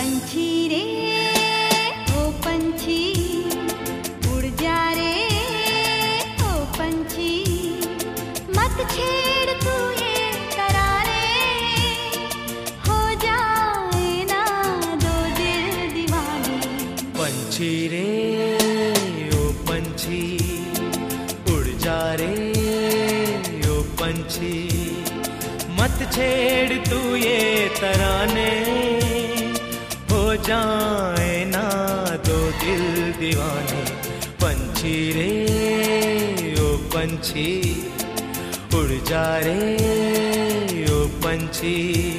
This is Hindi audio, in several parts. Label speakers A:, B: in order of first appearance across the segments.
A: पंछी रे ओ पंछी, उड़ जा रे ओ पंछी, मत छेड़ तू ये तराने, हो जाए ना दो दिल दीवाने।
B: पंछी रे ओ पंछी, उड़ जा रे ओ पंछी, मत छेड़ तू ये तराने, हो जाए ना दो दिल दीवाने। पंछी रे ओ पंछी, उड़ जा रे ओ पंछी।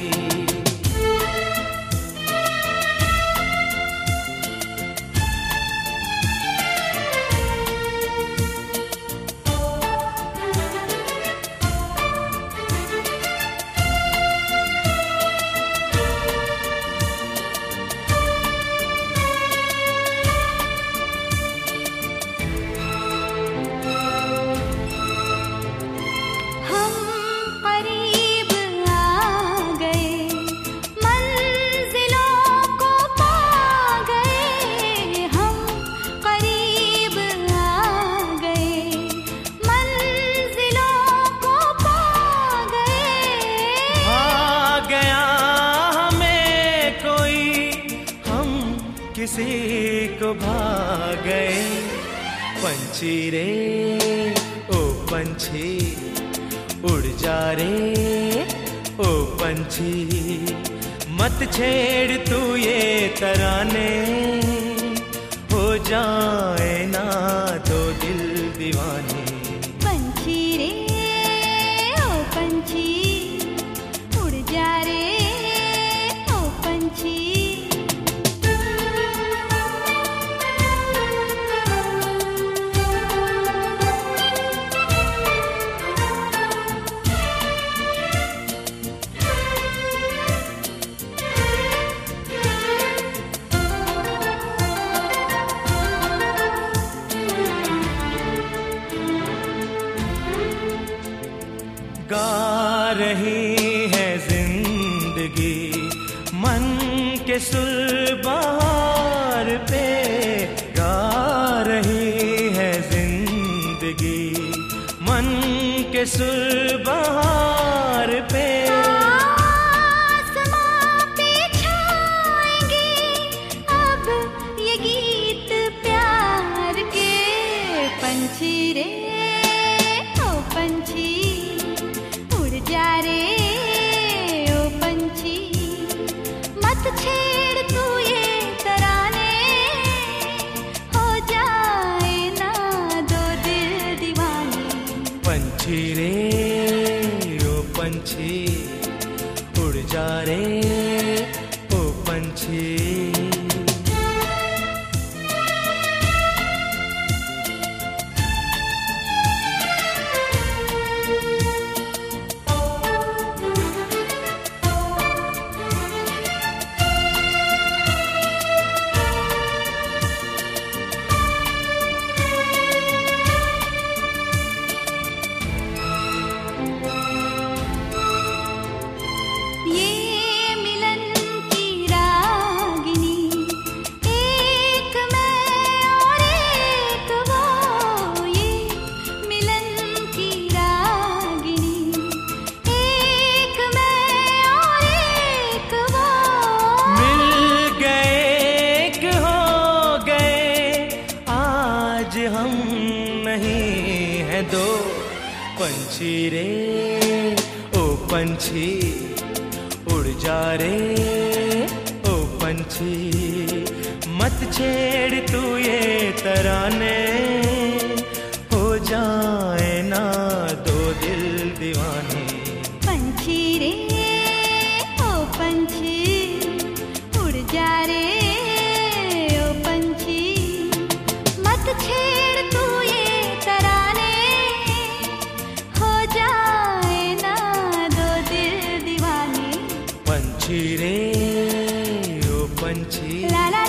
B: किसी को भाग गए। पंछी रे ओ पंछी, उड़ जा रे ओ पंछी, मत छेड़ तू ये तराने, हो जाए ना दो दिल दीवाने।
A: पंछी रे ओ पंछी, उड़ जा रे ओ पंछी।
B: गा रही है जिंदगी मन के सुलबहार पे, गा रही है जिंदगी मन के सुलबहार पे।
A: आसमां पे छाएंगे अब ये गीत प्यार के। पंछी रे ओ पंछी, जा रे ओ पंछी, मत छेड़ तू ये तराने, हो जाए ना दो दिल दीवाने।
B: पंछी रे ओ पंछी, उड़ जा रे ओ पंछी। हम नहीं हैं दो। पंछी रे ओ पंछी, उड़ जा रे ओ पंछी, मत छेड़ तू ये तराने, हो जाए ना दो दिल दीवाने।
A: पंछी रे ओ पंछी, उड़ जा रे ओ पंछी, मत छेड़ तू ये तराने, हो जाए ना दो दिल दीवाने।
B: पंछी रे ओ पंछी,
A: ला ला